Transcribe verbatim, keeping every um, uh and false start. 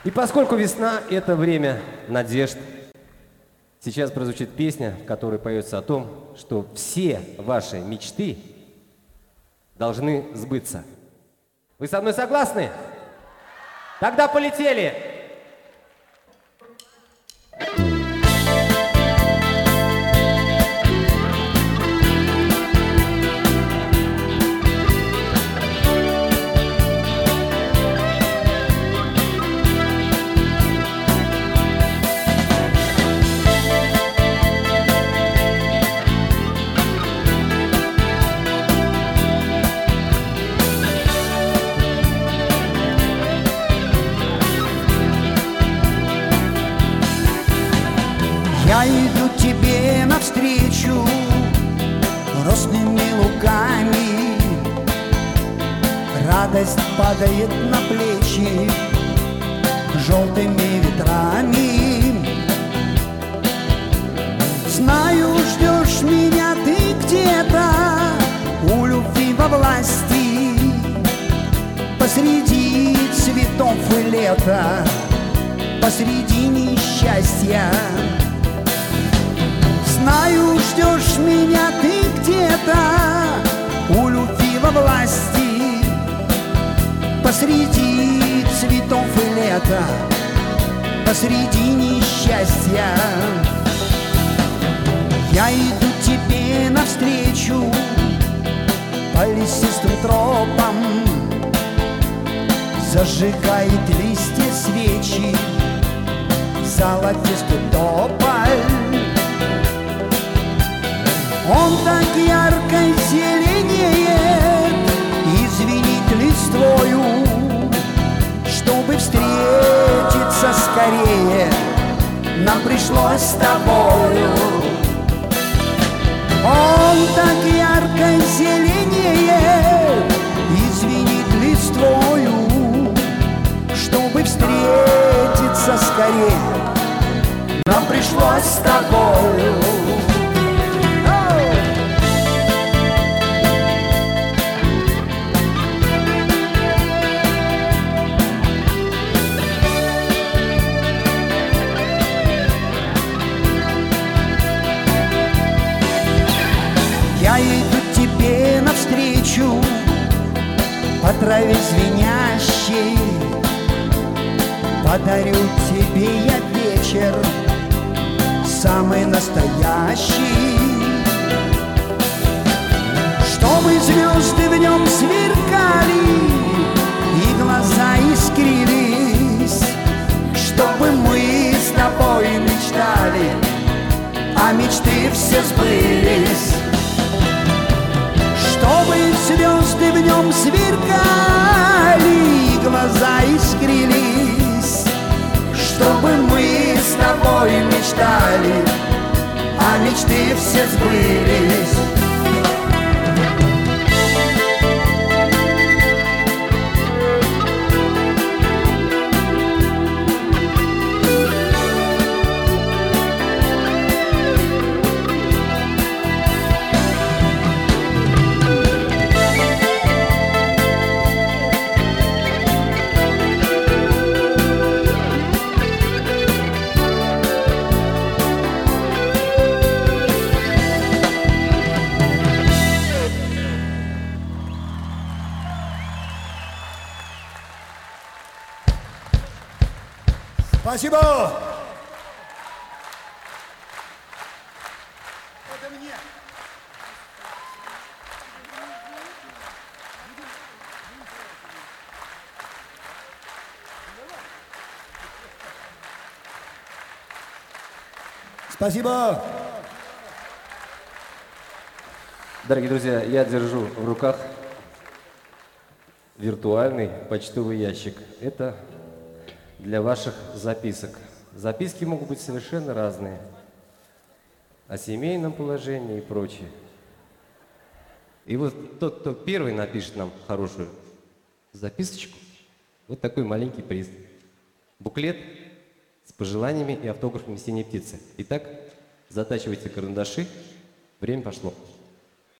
И поскольку весна – это время надежд, сейчас прозвучит песня, в которой поется о том, что все ваши мечты должны сбыться. Вы со мной согласны? Тогда полетели! Я иду тебе навстречу росными луками, радость падает на плечи желтыми ветрами. Знаю, ждешь меня ты где-то у любви во власти, посреди цветов и лета, посреди несчастья. Знаю, ждешь меня ты где-то у любви во власти, посреди цветов и лета, посреди несчастья. Я иду тебе навстречу по лесистым тропам, зажигает листья свечи золотистый тополь. Он так ярко зеленеет и звенит листвою. Чтобы встретиться скорее, нам пришлось с тобою. Он так ярко зеленеет и звенит листвою. Чтобы встретиться скорее, нам пришлось с тобою. Я иду тебе навстречу по траве звенящей, подарю тебе я вечер самый настоящий. Чтобы звезды в нем сверкали и глаза искрились, чтобы мы с тобой мечтали, а мечты все сбылись. Чтобы звезды в нем сверкали и глаза искрились, чтобы мы с тобой мечтали, а мечты все сбылись. Спасибо! Это мне! Спасибо! Дорогие друзья, я держу в руках виртуальный почтовый ящик. Это для ваших записок. Записки могут быть совершенно разные. О семейном положении и прочее. И вот тот, кто первый напишет нам хорошую записочку, вот такой маленький приз. Буклет с пожеланиями и автографами синей птицы. Итак, затачивайте карандаши. Время пошло.